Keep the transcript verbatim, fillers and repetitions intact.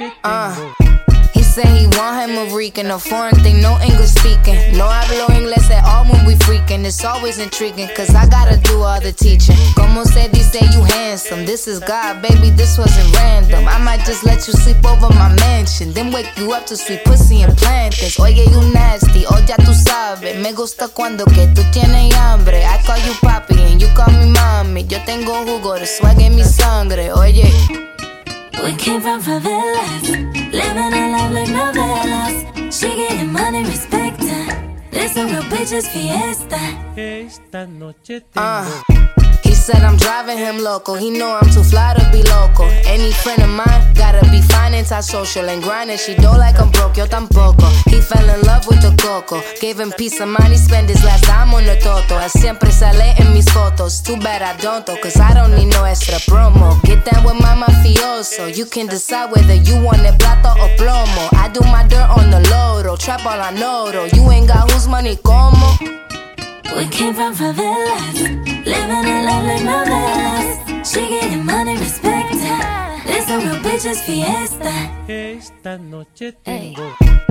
Uh, he said he want him a Rican, a foreign thing, no English speaking. No hablo inglés at all when we freaking. It's always intriguing, cause I gotta do all the teaching. Como se dice, you handsome. This is God, baby, this wasn't random. I might just let you sleep over my mansion, then wake you up to sweet pussy and plantains. Oye, you nasty, oh ya tú sabes. Me gusta cuando que tú tienes hambre. I call you papi and you call me mommy. Yo tengo jugo de swag en mi sangre, oye. We came from favelas, living a life like novelas. She getting money, respect her. This a real bitch's fiesta. Esta noche tengo. Uh, he said I'm driving him local. He know I'm too fly to be local. Any friend of mine gotta be fine, antisocial and grinding. She don't like I'm broke, yo tampoco. He fell in love with the coco. Gave him peace of mind, he spent his last dime on the toto. Él siempre sale en mis fotos. Too bad I don't though, cause I don't need no extra promo. Get down with my mafioso. You can decide whether you want it plata or plomo. I do my dirt on the lodo. Trap all I know though. You ain't got whose money como. We came from favelas, living a life like novelas. She getting money, respect her. This a real bitch's fiesta. Esta noche Ey. tengo.